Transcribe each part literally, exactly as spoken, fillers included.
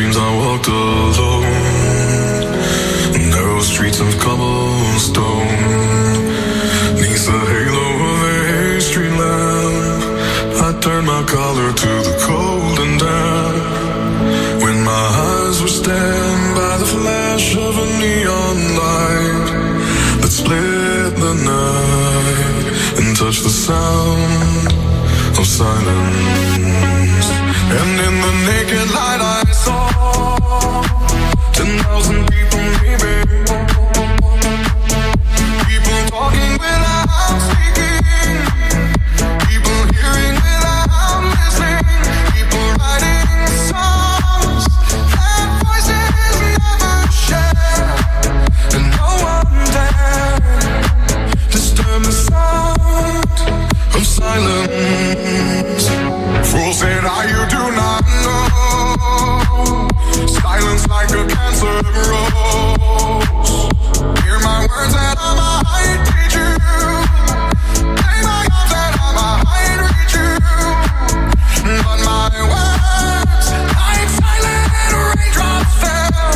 dreams I walked alone, narrow streets of cobblestone, neath the halo of a street lamp, I turned my collar to the cold and damp. When my eyes were stabbed by the flash of a neon light that split the night and touched the sound of silence. And in the naked light I saw ten thousand people maybe, people talking without speaking, people hearing without listening, people writing songs that voices never share, and no one dared disturb the sound of silence. Fool said I, you do not know, silence like a cancer grows. Hear my words that I might teach you, play my arms that I might reach you, but my words like silent raindrops fell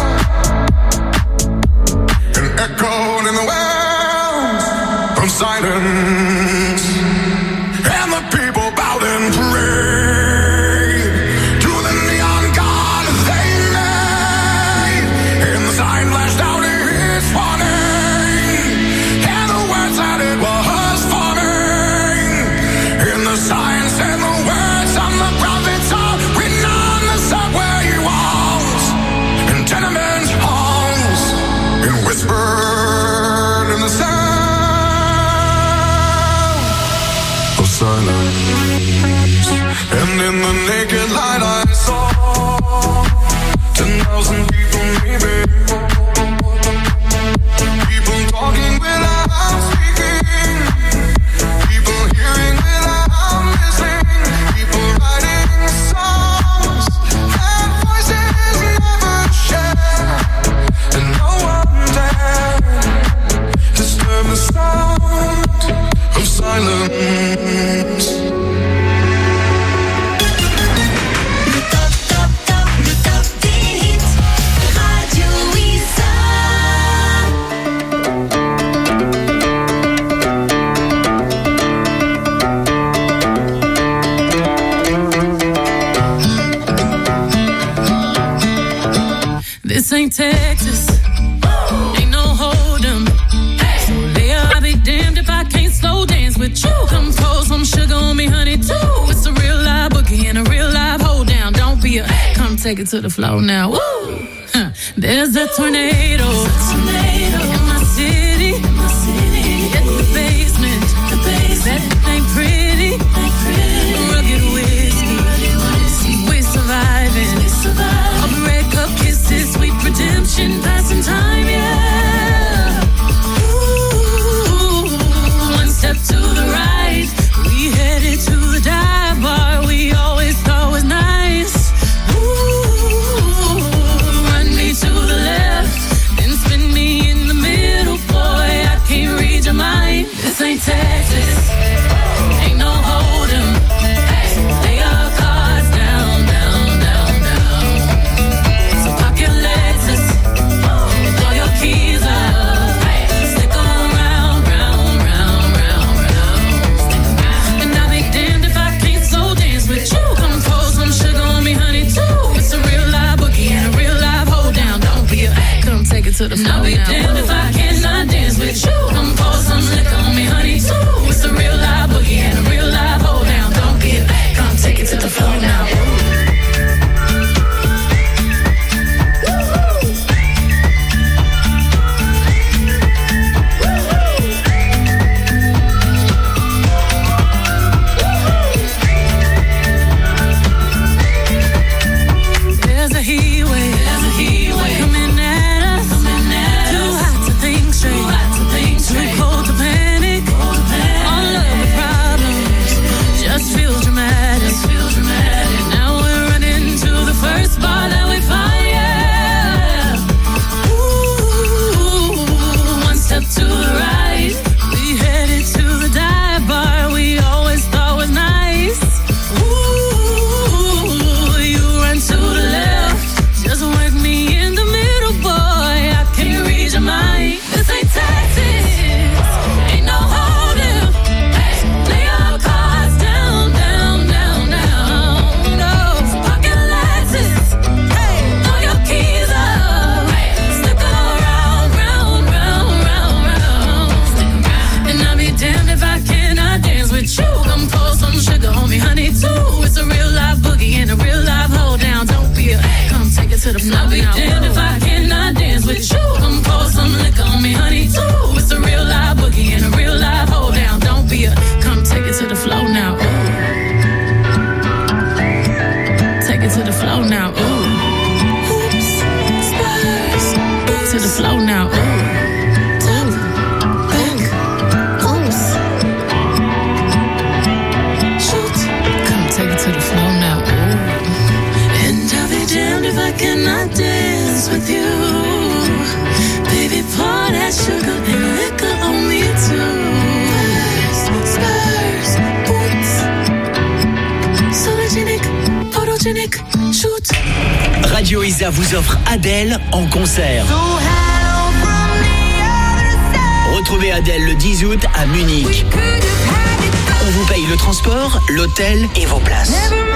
and echoed in the wells of silence. And the people bowed and prayed to the neon god they made, and the sign flashed out its warning, and the words that it was forming, and the sign said the words on the prophets are written on the subway walls and tenement halls, and whispered in the sound of silence. And in the naked light I saw ten thousand people maybe, people talking without speaking, people hearing without listening, people writing songs that voices never share, and no one dared disturb the sound of silence. This ain't Texas, ain't no hold'em. So Leah, I'll be damned if I can't slow dance with you. Come pour some sugar on me, honey, too. It's a real live boogie and a real live hold down. Don't be a, come take it to the floor now. Woo! Huh. There's a tornado, in my city, at the basement. That ain't pretty, rugged whiskey, we're surviving. All the red cup kisses, sweet redemption, passing time, yeah. Ooh, one step to the right, we headed to the dive bar we always thought was nice. Ooh, run me to the left, then spin me in the middle, boy, I can't read your mind. This ain't Texas, ain't no hold'em. Lay your cards down, down, down, down. So pop your Lexus, throw your keys up, stick 'em round, round, round, round, round. And I'll be damned if I can't slow dance with you. Come pour some sugar on me, honey, too. It's a real live boogie and a real live hold down. Don't be a, come take it to the floor. I'll be damned if I cannot dance with you. Come pour some liquor on me, honey, too. It's a real live boogie and a real live hold down. Don't be a, come take it to the floor now. There's a heat wave, coming at us, too to the flow. I'll be damned if I cannot dance with you. Come pour some liquor on me, honey, too. It's a real live boogie and a real live hold down. Don't be a, come take it to the flow now. Ooh. Take it to the flow now. Ooh. Oops, stars. To the flow now. Ooh. Cannot dance with you, baby. Pour that sugar and liquor on me too. Spurs, boots, sologenic, photogenic, shoot. Radio Isa vous offre Adèle en concert. Retrouvez Adèle le dix août à Munich. On vous paye le transport, l'hôtel et vos places.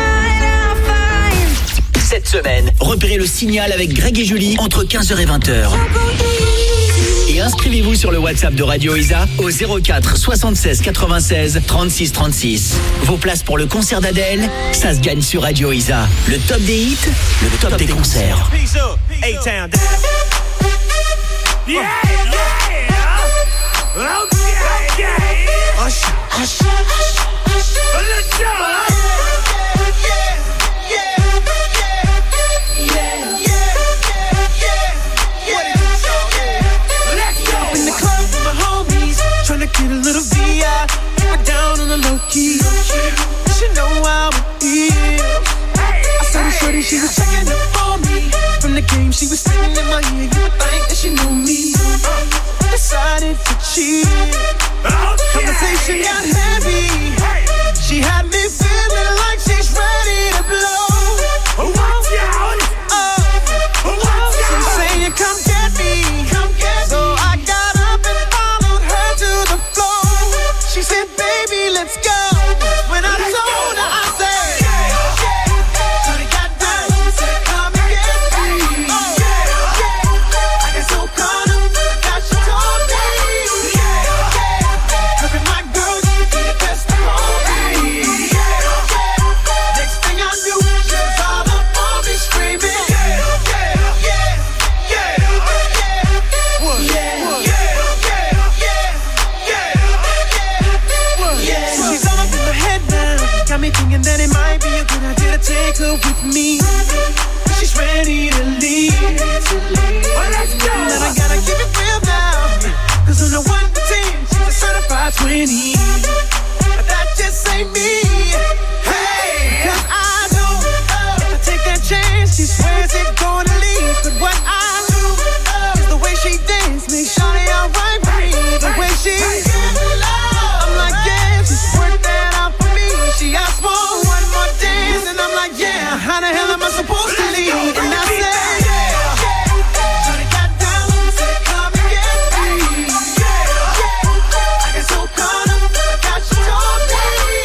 Cette semaine, repérez le Signal avec Greg et Julie entre quinze heures et vingt heures. Et inscrivez-vous sur le WhatsApp de Radio Isa au zéro quatre soixante-seize quatre-vingt-seize trente-six trente-six. Vos places pour le concert d'Adèle, ça se gagne sur Radio Isa. Le top des hits, le top, top des, des concerts. A-Town. Yeah, yeah. Okay, yeah. Hush, hush, hush, hush. Let's go. Get a little V I, put down on the low key. She know how it is. I saw the shorty, she was checking up on me. From the game, she was singing in my ear. You would think that she knew me. Decided to cheat. Conversation got heavy. She had me feeling like she's ready to blow. Watch out! Oh, watch out! She's saying, come get me. Come get me. So I got up and followed her to the floor. She said, baby, let's go. When I told her, I said, yeah, yeah. So they got down, said, come and get me. Oh, yeah, yeah. I got so caught up that she told me. Yeah, yeah. Look at my girl, she be the best of me. Yeah, yeah. Next thing I knew, she was all up on me screaming. Yeah, yeah, yeah, yeah, yeah. What? Yeah, what? Yeah, yeah, yeah, yeah, yeah. She's all up in my head now. Got me thinking that it might be a good idea to take her with me. She's ready to leave. Well, let's go. And then I gotta keep it real now. Cause on the one to ten, she's a certified twenty. But that just ain't me. Hey, cause I know if I take that chance, she swears it's gonna leave. But what I do is the way she dance makes shawty alright with me. The way she I'm like, yeah, she's worked that out for me. She asked for one more dance, and I'm like, yeah, how the hell am I supposed to leave? And I said, yeah, shawty got down, said, come and get me. I got so caught up, I got you told me.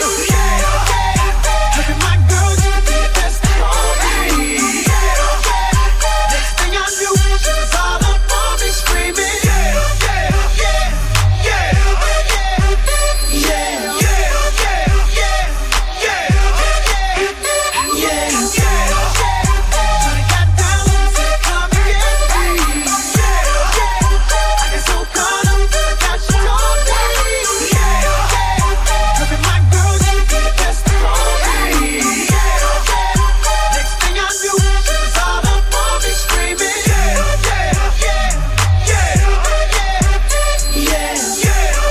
Look at my girl, she could be the best of me. Next thing I knew, she was all up on me screaming. Yeah, yeah, yeah, yeah, yeah, yeah, yeah, yeah, yeah, yeah. Shawty got down, said, come and get me. I got so caught up, I got you told me. Look at my girl, she could be the best of me. Next thing I knew, she was all up on me screaming. Yeah, yeah, yeah, yeah, yeah, yeah, yeah,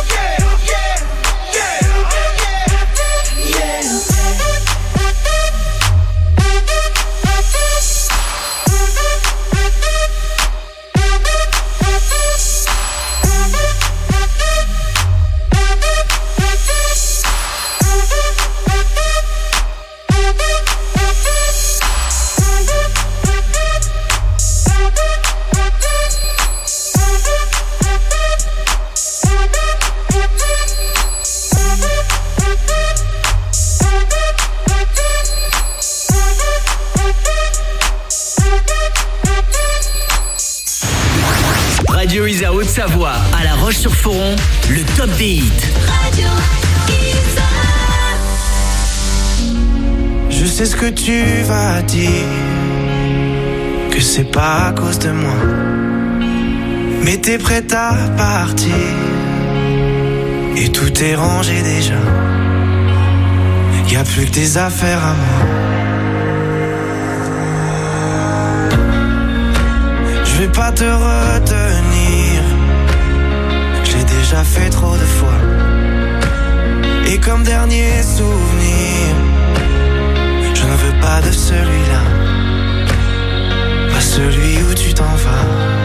Radio Isa Haute-Savoie à La Roche-sur-Foron, le top des hits. Radio Isa. Je sais ce que tu vas dire, que que c'est pas à cause de moi. Mais t'es prête à partir et tout est rangé déjà. Y'a plus que des affaires à moi. Je vais pas te retenir, j'ai déjà fait trop de fois. Et comme dernier souvenir, je ne veux pas de celui-là, pas celui où tu t'en vas.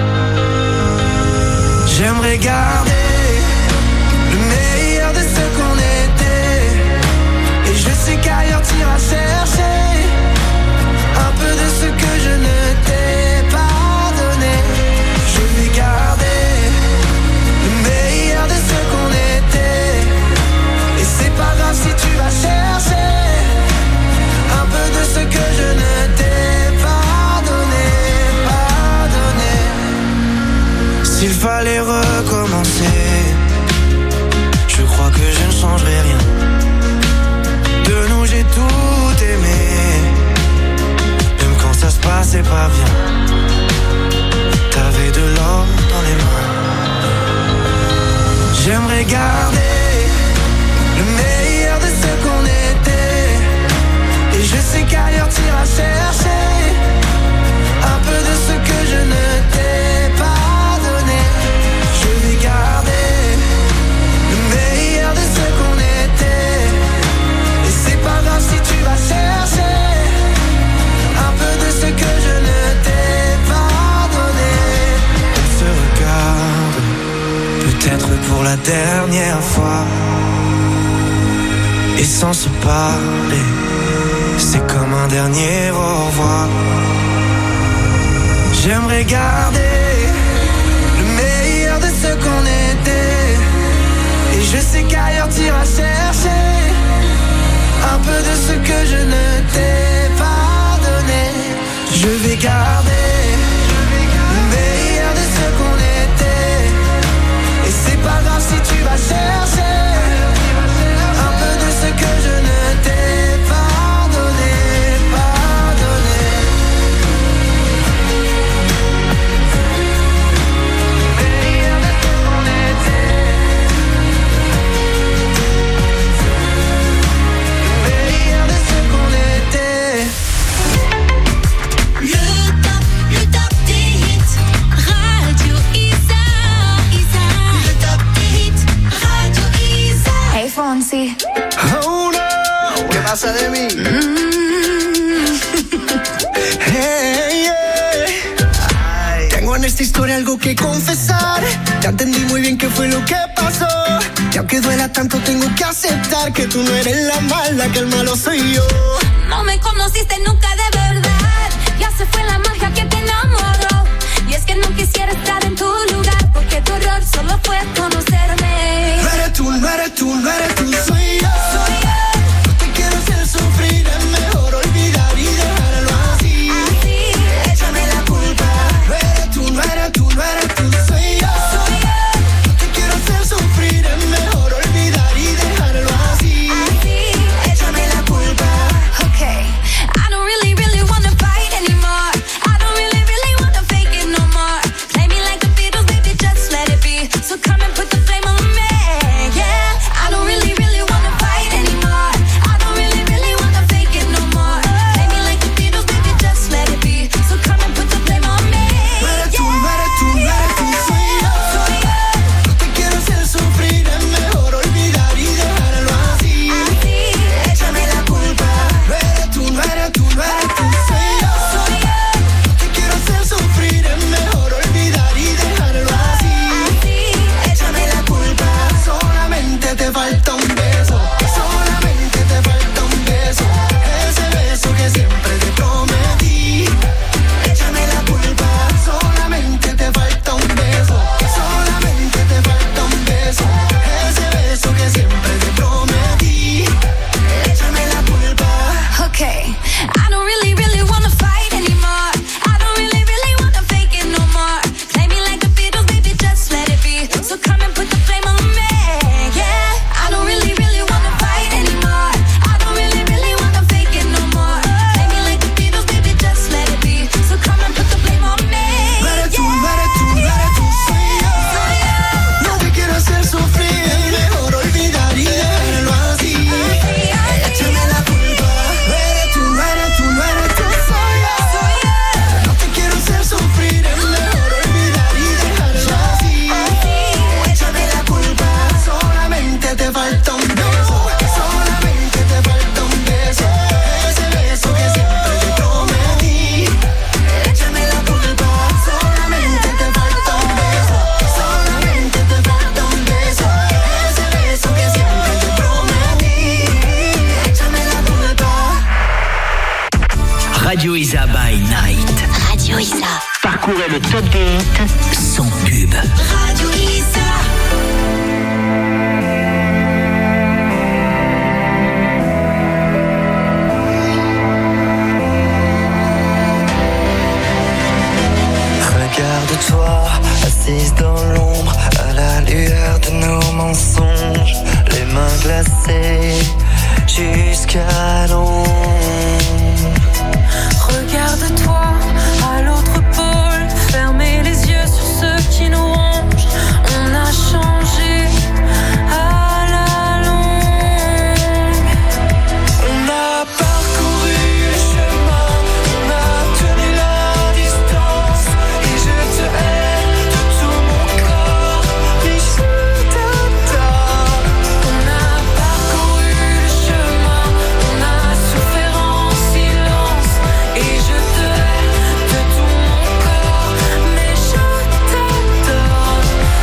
J'aimerais garder le meilleur de ce qu'on était. Et je sais qu'ailleurs t'iras chercher un peu de ce que je ne t'ai pas donné. Je vais garder le meilleur de ce qu'on était. Et c'est pas grave si tu vas chercher un peu de ce que je ne t'ai pas donné, pas donné. S'il fallait recommencer, je crois que je ne changerai rien. De nous j'ai tout aimé, même quand ça se passait pas bien. T'avais de l'or dans les mains. J'aimerais garder le meilleur de ce qu'on était. Et je sais qu'ailleurs t'iras chercher un peu de ce que je ne t'ai pas donné. Je vais garder le meilleur de ce qu'on était. Et c'est pas grave si tu vas chercher un peu de ce que je ne t'ai pas donné. On se regarde, peut-être pour la dernière fois. Et sans se parler, c'est comme un dernier au revoir. J'aimerais garder le meilleur de ce qu'on était. Et je sais qu'ailleurs t'iras chercher un peu de ce que je ne t'ai pas donné. Je vais garder le meilleur de ce qu'on était. Et c'est pas grave si tu vas chercher un peu de ce que je ne t'ai pas donné, pas donné. Le meilleur de ce qu'on était. Le meilleur de ce qu'on était. Le top, le top des hits, Radio Isa, Isa. Le top des hits, Radio Isa. Hey Fonsi. Oh no, ¿qué pasa de mí? Hey, yeah. Ay. Tengo en esta historia algo que confesar. Ya entendí muy bien qué fue lo que pasó. Y aunque duela tanto tengo que aceptar que tú no eres la mala, que el malo soy yo. No me conociste nunca de verdad. Ya se fue la magia que te enamoró. Y es que no quisiera estar en tu lugar, porque tu error solo fue conocerme. No eres tú, no eres tú, no eres tú, soy yo. Soy yo. No te quiero hacer sufrir, es mejor olvidar y dejarlo así. Así, échame la culpa. No eres tú, no eres tú, no eres tú, soy yo. Soy yo. No te quiero hacer sufrir, es mejor olvidar y dejarlo así. Así, échame la culpa. Okay, I don't really, really wanna fight anymore. I Parcourez le top des hits sans pub. Radio Isa. Regarde-toi, assise dans l'ombre, à la lueur de nos mensonges, les mains glacées jusqu'à l'ombre. Regarde-toi à l'autre pôle, fermez les yeux sur ceux qui nous rongent. On a changé à la longue. On a parcouru le chemin, on a tenu la distance, et je te hais de tout mon corps, et je t'adore. On a parcouru le chemin, on a souffert en silence, et je te hais de tout mon corps, mais je t'adore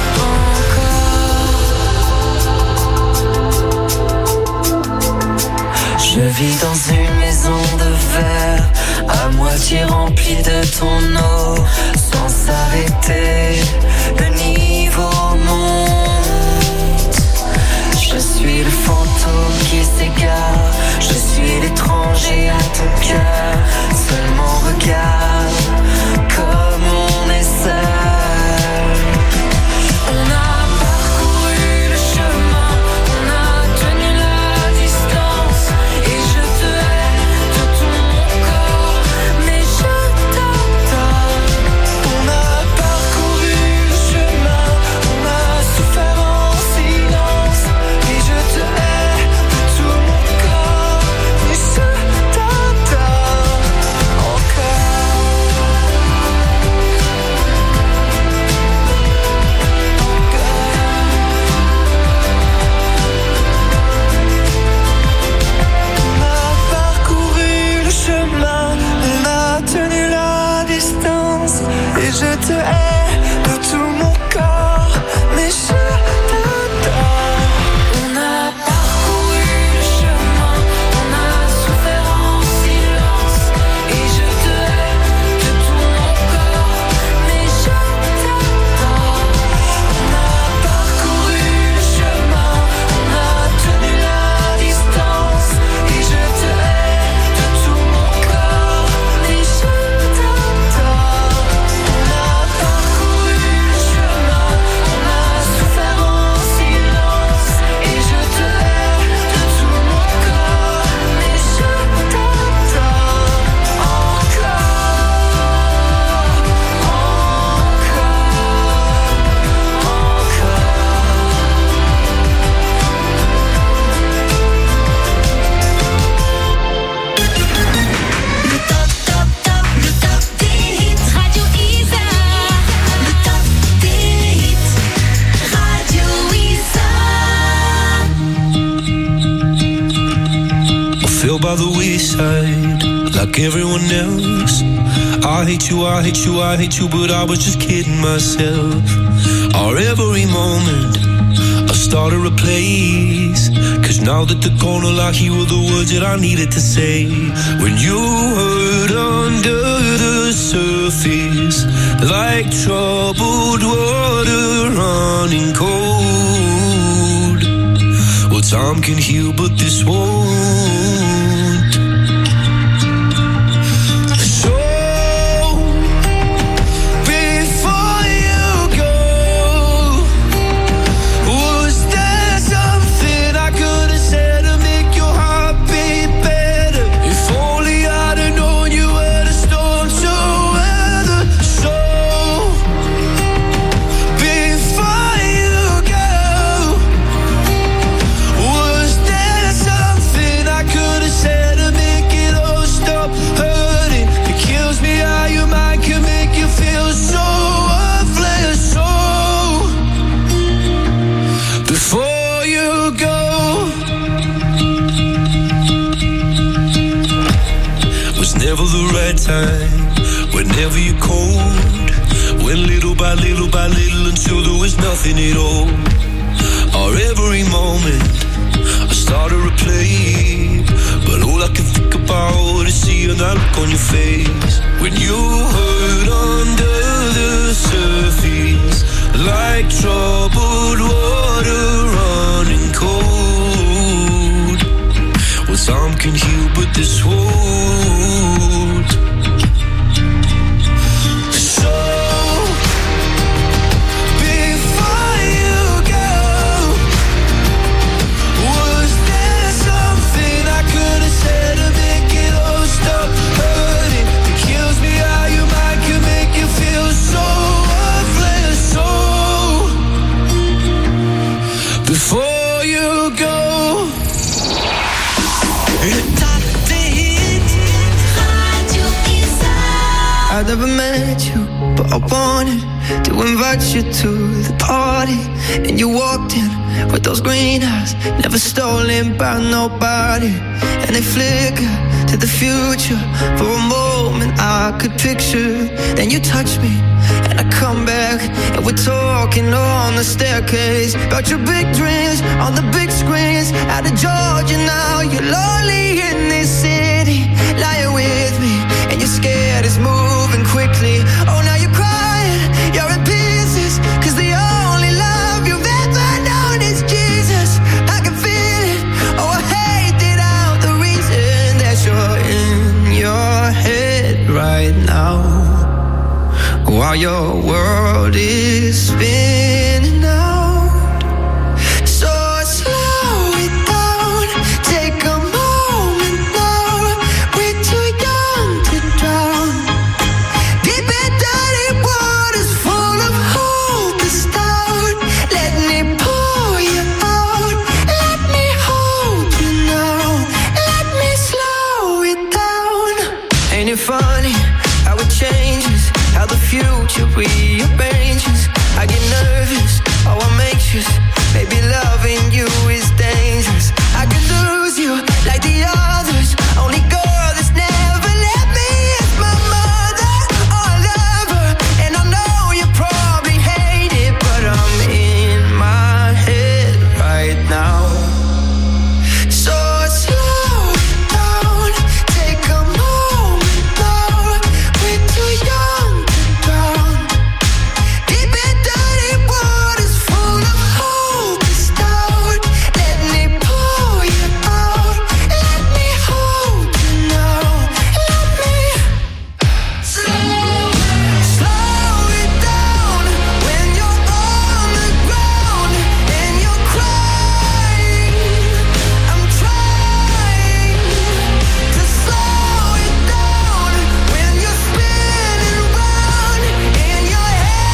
encore. Je vis dans une maison de verre, à moitié remplie de ton eau, sans s'arrêter, le niveau monte. Je suis le fantôme qui s'égare, je suis l'étranger à ton cœur. Seulement regarde comme on est seul. On a parcouru le chemin, on a tenu la distance, et je te hais de tout mon corps, mais je t'adore. On a parcouru le chemin, on a souffert en silence, et je te hais de tout mon corps, et je t'adore encore. On a parcouru le chemin, on a tenu la distance, et je te hais de tout mon corps, mais je t'adore. On a parcouru le chemin, on a souffert en silence, et je te hais de tout mon corps, mais je t'adore. On a parcouru le chemin, on a tenu la distance, et je te hais de tout mon corps, mais je t'adore. On a parcouru le chemin, on a souffert en silence, et je te hais de tout mon corps, mais je t'adore encore, Le top, top, top, le top des hits. Radio Isa. Le top des hits. Radio Isa. I fell by the wayside, like everyone else. I hate you, I hate you, I hate you, but I was just kidding myself. Our every moment, I started a place. Cause now that they're gone, all I hear were the words that I needed to say. When you hurt under the surface, like troubled water running cold. Well, time can heal, but this won't. So, before you go, was there something I could have said to make your heart beat better? If only I'd have known you were the storm to weather. So, before you go, was there something I could have said to make it all stop hurting? It kills me how your mind can make you feel so worthless. So, before you go, was never the right time, whenever you're cold. Went little by little by little until there was nothing at all. Our every moment, I started to play, but all I can think about is seeing that look on your face when you hurt under this wound. So before you go, was there something I could have said to make it all stop hurting? It kills me how your mind can make you feel so worthless. So before you go, top the hit. Radio Isa. I never met you, but I wanted to invite you to the party. And you walked in with those green eyes, never stolen by nobody. And they flicker to the future. For a moment I could picture. Then you touch me and I come back, and we're talking on the staircase about your big dreams on the big screens. Out of Georgia now, you're lonely in this city, lying with me, and you're scared it's moving quickly. Oh, now you're crying, you're in pieces, cause the only love you've ever known is Jesus. I can feel it, oh I hate it out, the reason that you're in your head right now, while your world is spinning out. So slow it down, take a moment now. We're too young to drown. Deep in dirty waters full of hope is down. Let me pull you out, let me hold you now, let me slow it down. Ain't it funny how it changes, how the future rearranges? I get nervous, oh I'm anxious. Maybe loving you is dangerous. I could lose you like the others. Only girl that's never let me is my mother. Oh I love her, and I know you probably hate it, but I'm in my head right now. So slow it down, take a moment now. We're too young to drown. Deep in dirty waters full of hope is down. Let me pull you out, let me hold you now, let me slow, slow it down. When you're on the ground and you're crying, I'm trying to slow it down. When you're spinning round in your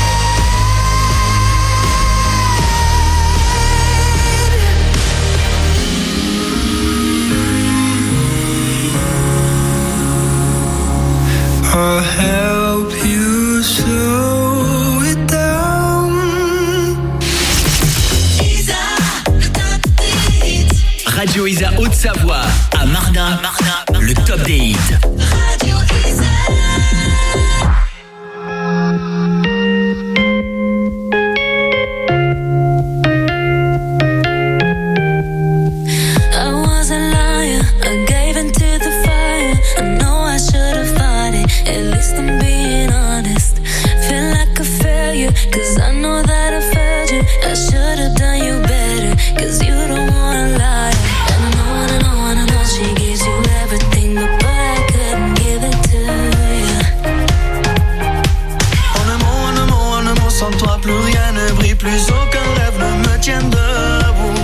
I'll help you slow it down. Isa, le top des hits. Radio Isa Haute-Savoie à Marnin, le top des hits. Radio Isa. I was a liar, I gave into the fire. I know I should have fought it, at least I'm being honest. Feel like a failure, cause I know that I failed you. I should have done you better, cause you don't wanna lie. And I know, and I know, and I know she gives you everything, but boy, I couldn't give it to you. En un mot, en un mot, en un mot, sans toi plus rien ne brille, plus aucun rêve ne me tient debout.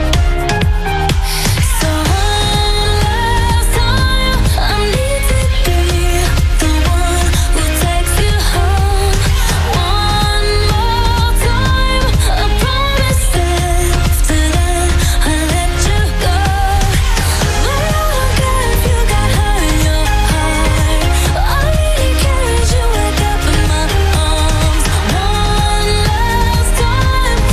So one last time, I need to be the one who takes you home. One more time, I promise that after that I let you go. I don't care if you got hurt in your heart. All I really care is you wake up in my arms. One last time,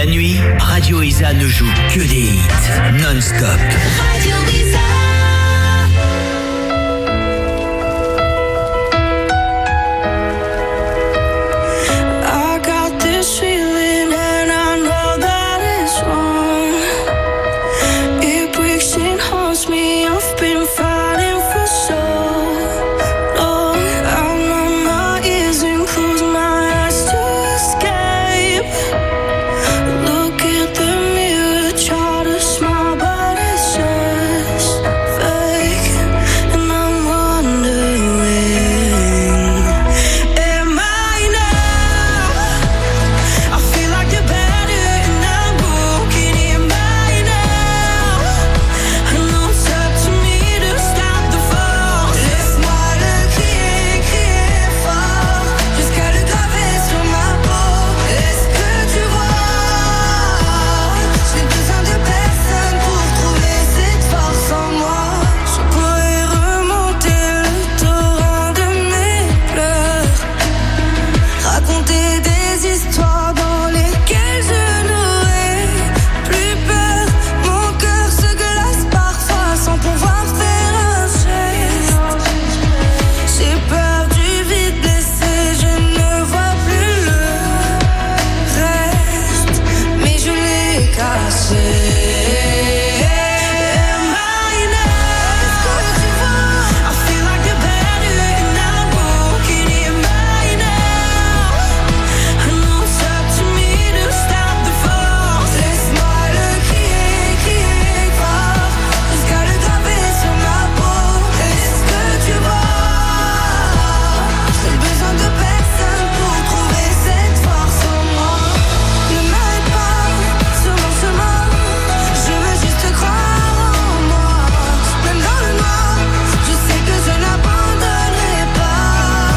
la nuit, Radio Isa ne joue que des hits non-stop. Radio Isa. I got this feeling and I know that it's wrong. It breaks and haunts me. I've been fighting for so long. I numb my ears and close my eyes to escape. Look at the mirror, try to smile, but it's just fake. And I'm wondering, am I now? I feel like the better and I'm broken. Am I now? I know it's up to me to stop the fall. Laisse-moi le crier, crier fort, jusqu'à le graver sur ma peau. Est-ce que tu vois? J'ai besoin de personne pour trouver cette force en moi. Je pourrais remonter le torrent de mes pleurs, raconter des histoires dans lesquelles je n'aurai plus peur. Mon cœur se glace parfois sans pouvoir faire un geste. J'ai peur du vide blessé, je ne vois plus le reste, mais je l'ai caché. Am I now? Est-ce que tu vois? I feel like the better and I'm broken. Am I now? I know it's up to me to stop the force. Laisse-moi le crier, crier fort, jusqu'à le graver sur ma peau. Est-ce que tu vois? J'ai besoin de personne pour trouver cette force en moi. Ne m'arrête pas sur mon chemin, je veux juste croire en moi. Même dans le noir, je sais que je n'abandonnerai pas.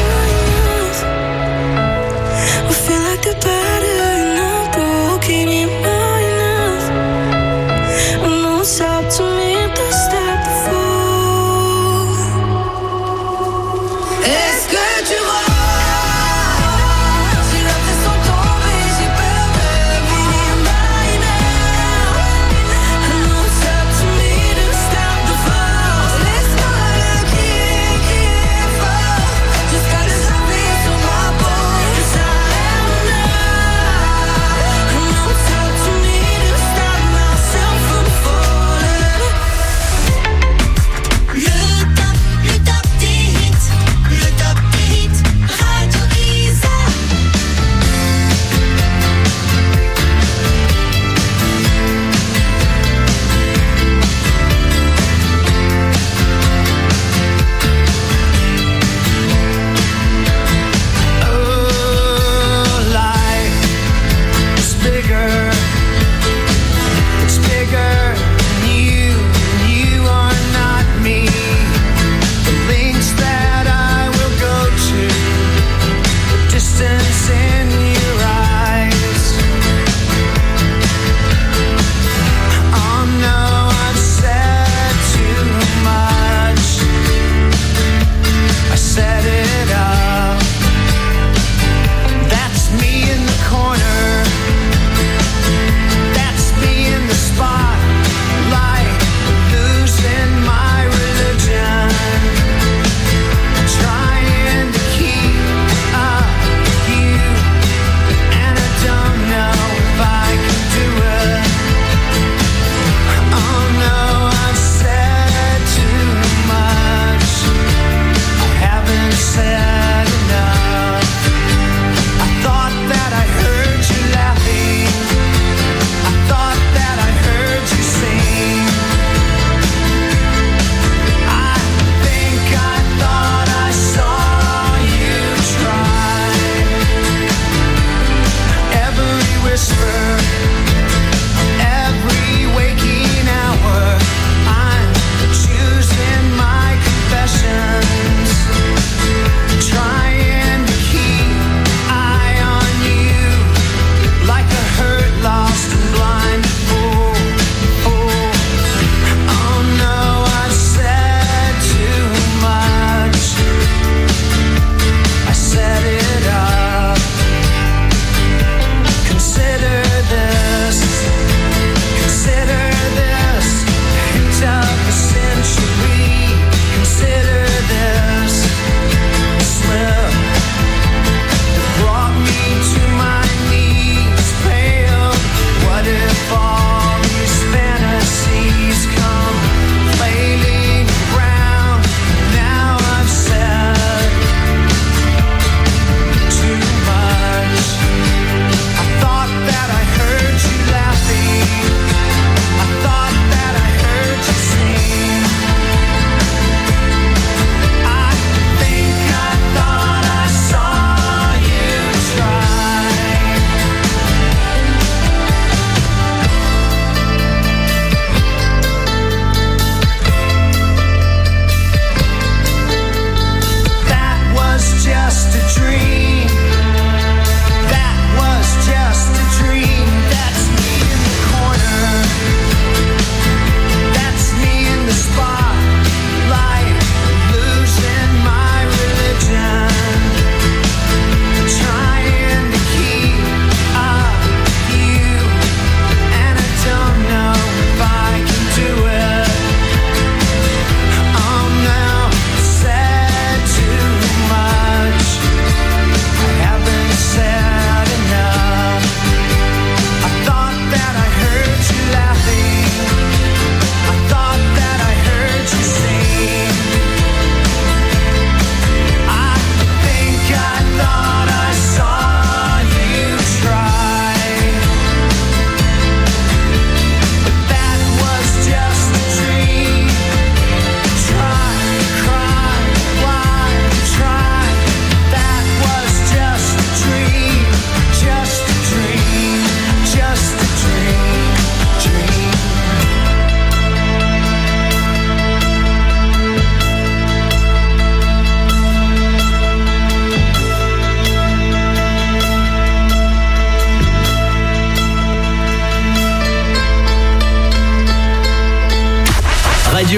I feel like the better and I'm broken. Am I enough? I know it's up to me to stop the fall. Est-ce que tu vois? J'ai l'impression de tomber, j'ai peur de mourir. Am I now? I know it's up to me to stop the fall. Laisse-moi le crier, crier fort, jusqu'à le graver sur ma peau. Yes, I am now.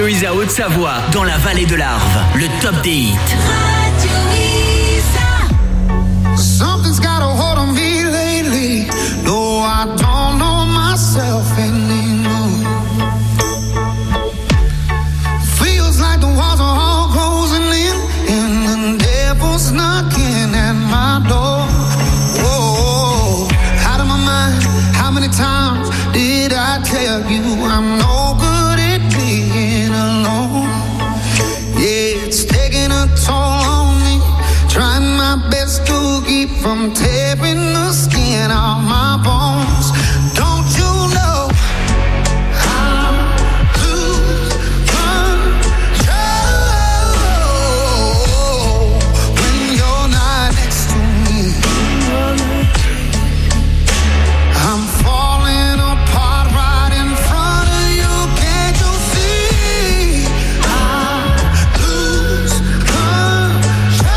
Radio Isa Haute-Savoie, dans la vallée de l'Arve, le top des hits. Something's got a hold on me lately. No, I don't know myself anymore. Feels like the walls are all closing in, and the devil's knocking at my door. Whoa, out of my mind. How many times did I tell you I'm no good at being alone? Yeah, it's taking a toll on me. Trying my best to keep from tearing the skin off my bones. Don't you know I lose control when you're not next to me? I'm falling apart right in front of you. Can't you see? I lose control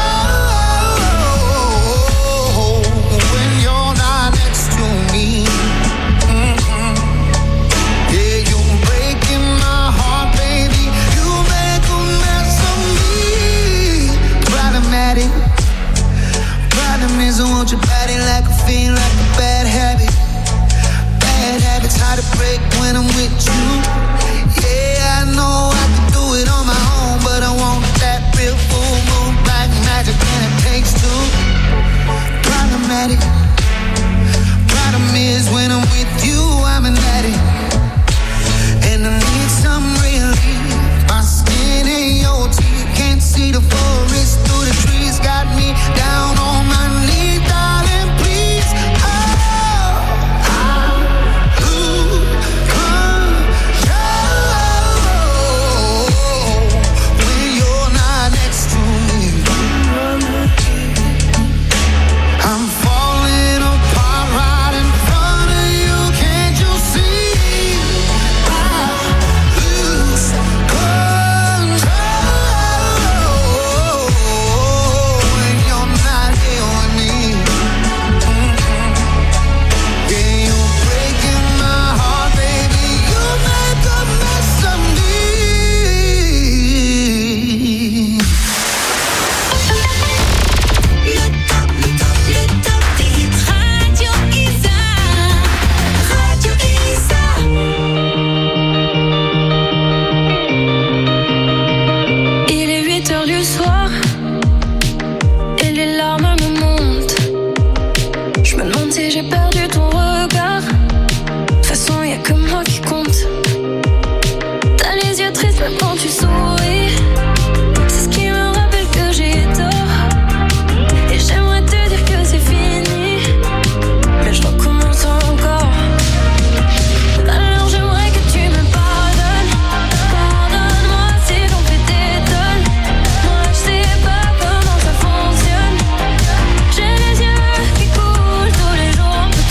when you're not next to me. Mm-hmm. Yeah, you're breaking my heart, baby. You make a mess of me. Problematic. Problem is, I want your body like a fiend, like a bad habit. Bad habits hard to break when I'm with you. Yeah, I know I can do it on my own, but I want that real full moon black magic, and it takes two. Problematic. Problem is when I'm with you, I'm an addict, and I need some relief. My skin ain't your teeth, can't see the forest through the trees. Got me down on my knees, darling, please. Oh, I lose control when you're not next to me. I'm falling apart right in front of you. Can't you see? I lose control when you're not here with me. Mm-hmm. Yeah, you're breaking my heart, baby. You make a mess of me. Radio Isa, Radio Isa. Il est huit heures du soir et les larmes me montent. Je me demande si j'ai perdu ton regard. De toute façon, y a que moi qui compte. T'as les yeux tristes même quand tu souris. C'est ce qui me rappelle que j'ai tort. Et j'aimerais te dire que c'est fini, mais je recommence encore. Alors j'aimerais que tu me pardonnes. Pardonne-moi si l'on fait t'étonne. Moi je sais pas comment ça fonctionne. J'ai les yeux qui coulent tous les jours un peu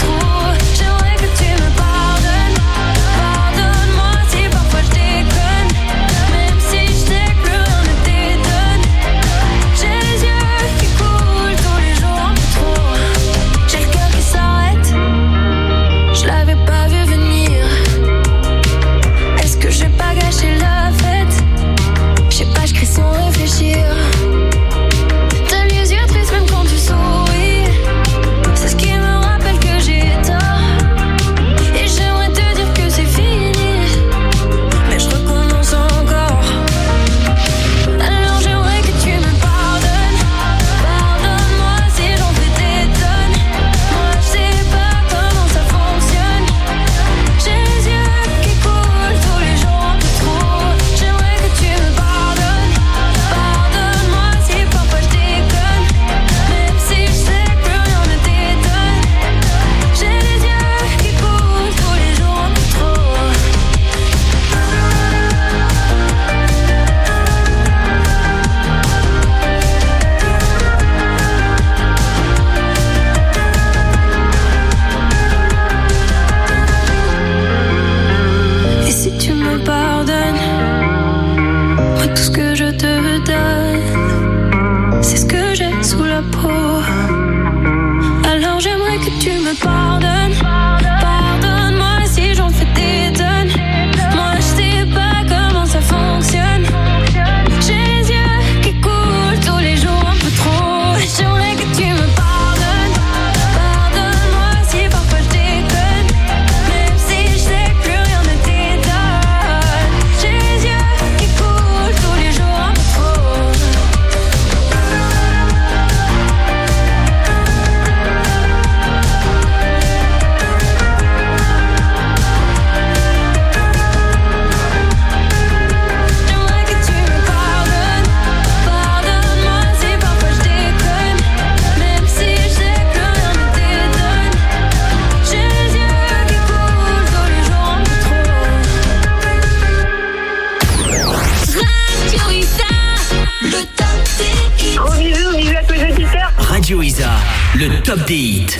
top des hits.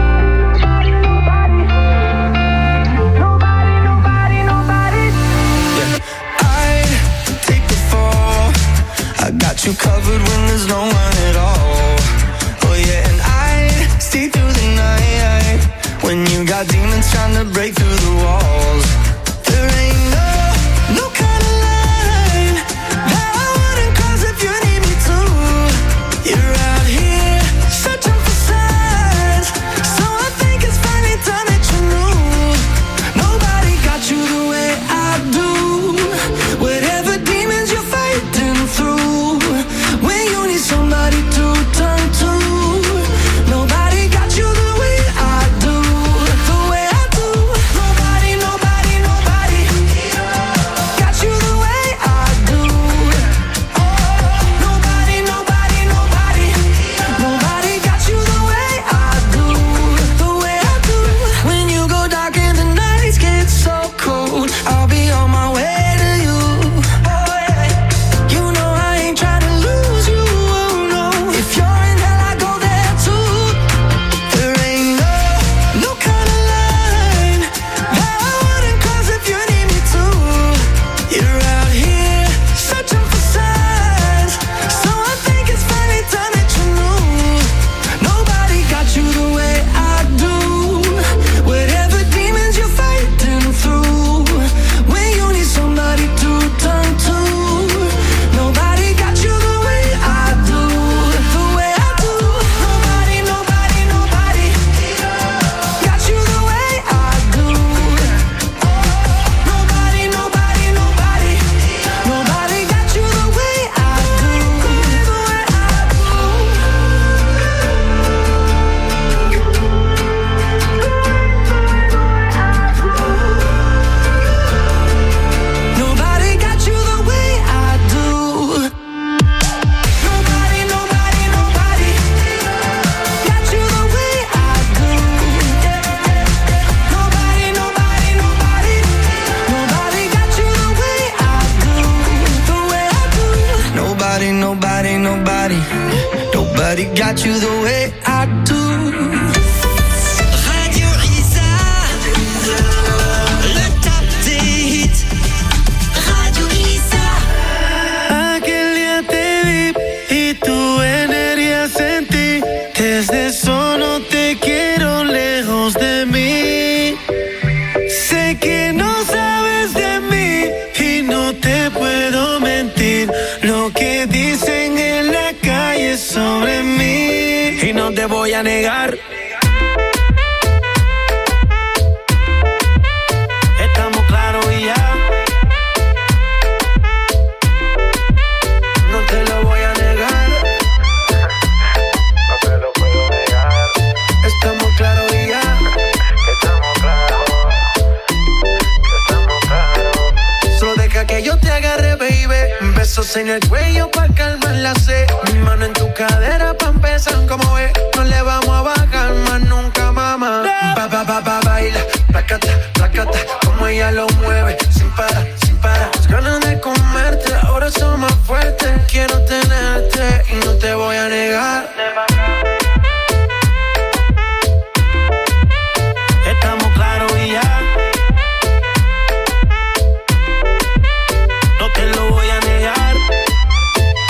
I got you covered when there's no one at all. Oh yeah, and I stay through the night when you got demons trying to break through the walls. There ain't no, no kind of line that I wouldn't cross if you need me to. You're out here searching for signs, so I think it's finally time that you knew. Nobody got you the way I do. Whatever demons you're fighting through, when you need somebody to turn to, nobody got you the way I do, the way I do. Nobody, nobody, nobody got you the way I do. Nobody, nobody, nobody, nobody got you the way I do, the way I do. When you go dark and the nights get so cold, I'll be on my way to you. Oh yeah, you know I ain't trying to lose you, oh no. If you're in hell, I go there too. There ain't no, no kind of line that I wouldn't cross if you need me to. You're out here searching for signs, so I think it's finally time that you knew. Nobody got you the way I do. Whatever demons you're fighting through, when you need somebody to turn to, nobody got you the way I do, the way I do. Nobody, nobody, nobody got you the way I do. Nobody, nobody, nobody, nobody got you the way I do, the way I do. Nobody got you the way I do. Nobody, nobody, nobody got you the way I do. Nobody, nobody, nobody, nobody got you the way I do, the way I do. Nobody, nobody, nobody, nobody got you the way I do. Radio Isa, le top des hits. Radio Isa. Aquel día te vi y tu energía sentí. Desde eso no te quiero lejos de mí. Sé que no sabes de mí y no te puedo mentir. Lo que dicen en la calle sobre mí, y no te voy a negar. Estamos claros y ya. No te lo voy a negar. No te lo puedo negar. Estamos claros y ya. Estamos claros. Estamos claros. Solo deja que yo te agarre, baby. Besos en el cuello pa' calmar la sed. Mi mano en tu cadera pa' empezar, como ves. No le vamos a bajar más nunca, mamá. Ba, ba, ba, ba, baila. Placata, placata. Como ella lo mueve. Sin parar, sin parar. Las ganas de comerte ahora son más fuertes. Quiero tenerte y no te voy a negar. Estamos claros y ya. No te lo voy a negar.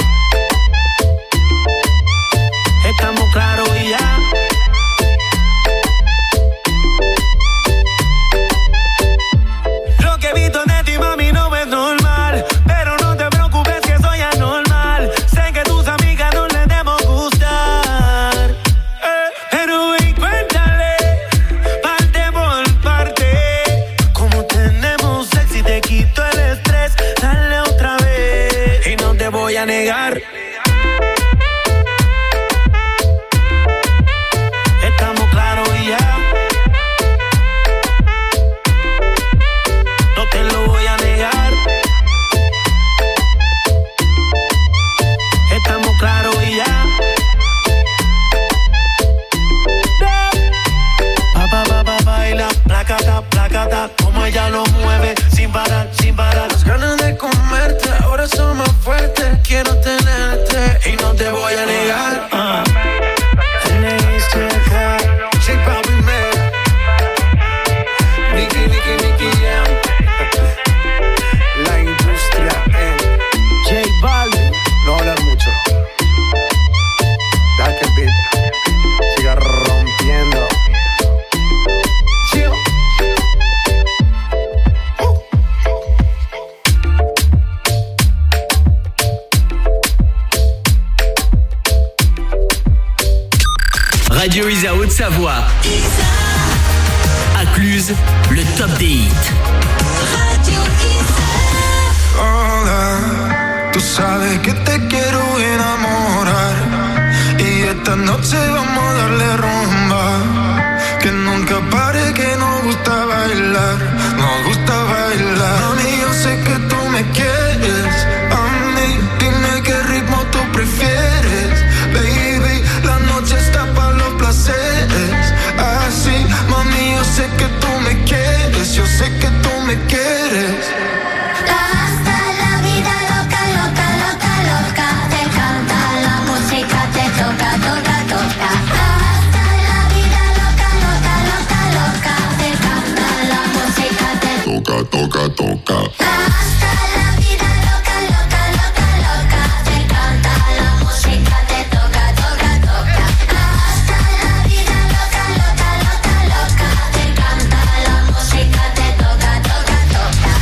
À Cluse, le top des hits. Radio Isa. Hola, tú sabes que te quiero enamorar y esta noche vamos a darle rumba, que nunca pare, que nos gusta bailar, nos gusta bailar. Mami, yo sé que tú me quieres, a mí dime qué ritmo tú prefieres, baby, la noche está para los placeres, así, mami, yo sé que tú me quieres, yo sé que tú me quieres. Hasta la vida loca, loca, loca, loca. Te canta la música, te toca, toca, toca. Hasta la vida loca, loca, loca, loca. Te canta la música, te Toca, toca, toca. hasta la vida loca, loca, loca, loca. Te canta la música, te toca, toca, toca. Hasta la vida loca, loca, loca, loca. Te canta la música, te toca, toca, toca.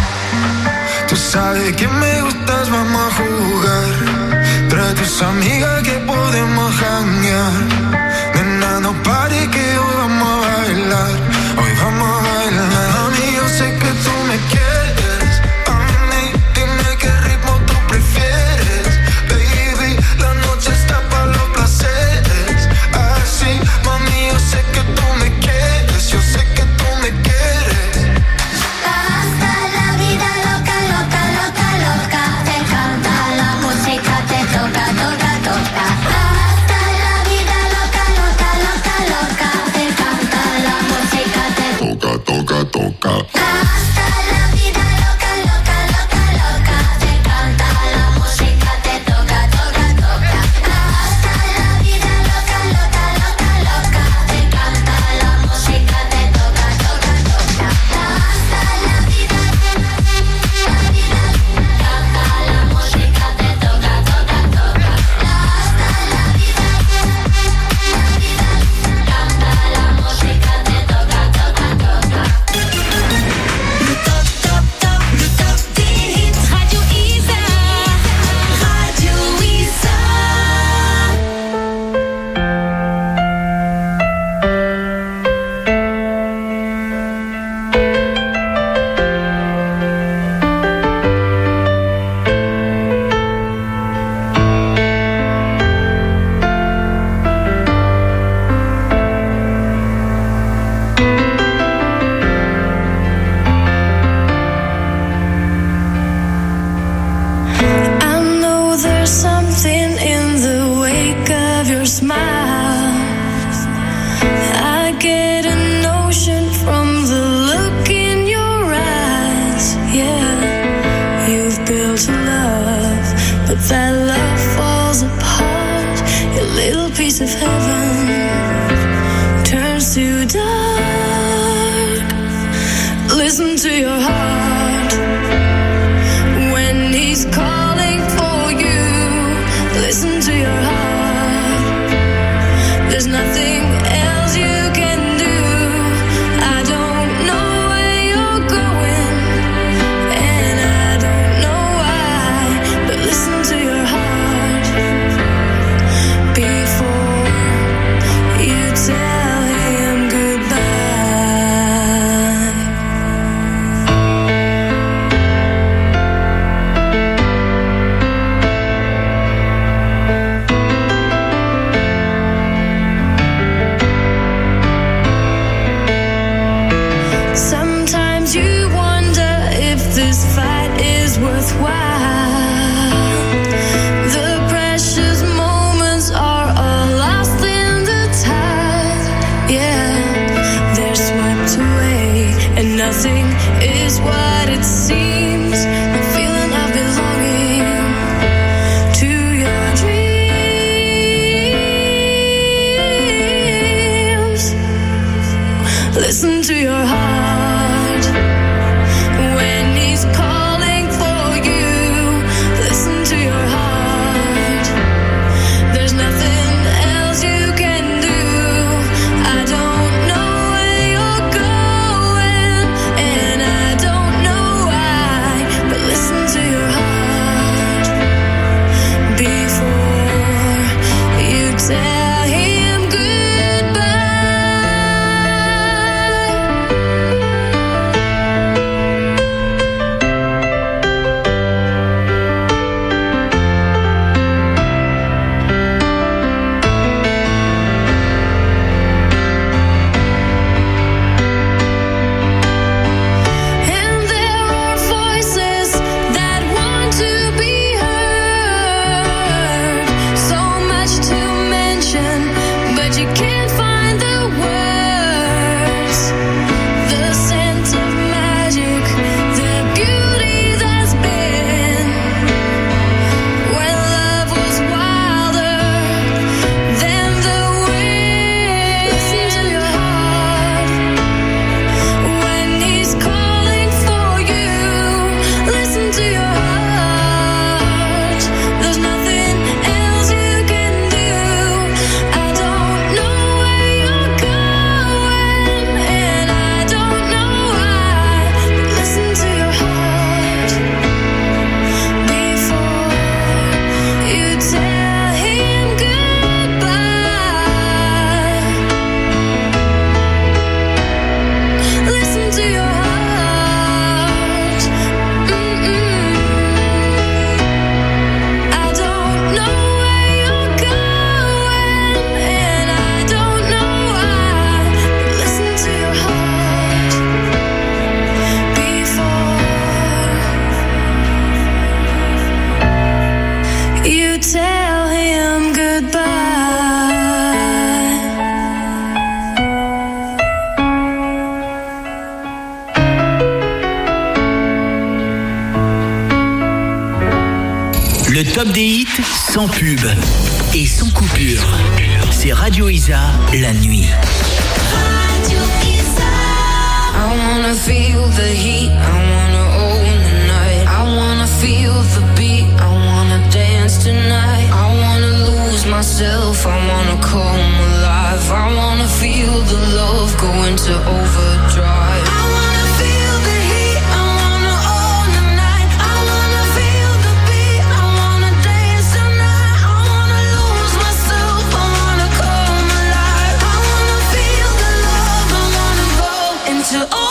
Tú sabes que me gustas, vamos a jugar. Trae tus amigas que podemos janguear. Nena, no pare que hoy vamos a bailar. Hoy vamos a bailar. Mami, yo sé que tú me quieres. A mí, dime qué ritmo tú prefieres. Baby, la noche está para los placeres. Así, mami, yo sé que tú me quieres. Yo sé que tú me quieres. Hasta la vida loca, loca, loca, loca. Te canta la música, te toca, toca, toca. Hasta la vida loca, loca, loca, loca. Te canta la música, te Toca, toca, toca. hasta la vida loca, loca, loca, loca. Te canta la música, te toca, toca, toca. Hasta la vida loca, loca, loca, loca. Te canta la música, te toca, toca, toca. Hasta la vida, la vida, canta la música, te toca, toca, toca. Hasta la vida, la vida, canta la música, te toca, toca, toca. Le top, top, top, le top des hits. Radio Isa. Radio Isa. I know there's something in the wake of your smile. I get a notion from the look in your eyes. Yeah, you've built a love, but that love falls apart. Your little piece of heaven turns to dark. Listen to your heart when he's calling for you. Listen to your heart. There's nothing else you can do. I don't know where you're going, and I don't know why, but listen to your heart before you tell him goodbye. Sometimes you wonder if this fight is worthwhile. The precious moments are all lost in the tide. Yeah, they're swept away, and nothing is what it seems. The feeling of belonging to your dreams. Listen to your heart when he's calling for you. Listen to your heart. There's nothing else you can do. I don't know where you're going, and I don't know why, but listen to your heart before you tell him goodbye. top des hits sans pub et sans coupure. C'est Radio Isa, la nuit. I wanna feel the heat, I wanna own the night. I wanna feel the beat, I wanna dance tonight. I wanna lose myself, I wanna come alive. I wanna feel the love go into overdrive. I wanna feel the heat, I wanna own the night. I wanna feel the beat, I wanna dance tonight. I wanna lose myself, I wanna come alive. I wanna feel the love, I wanna go into overdrive.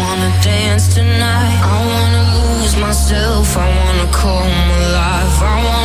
myself, I wanna come alive. I wanna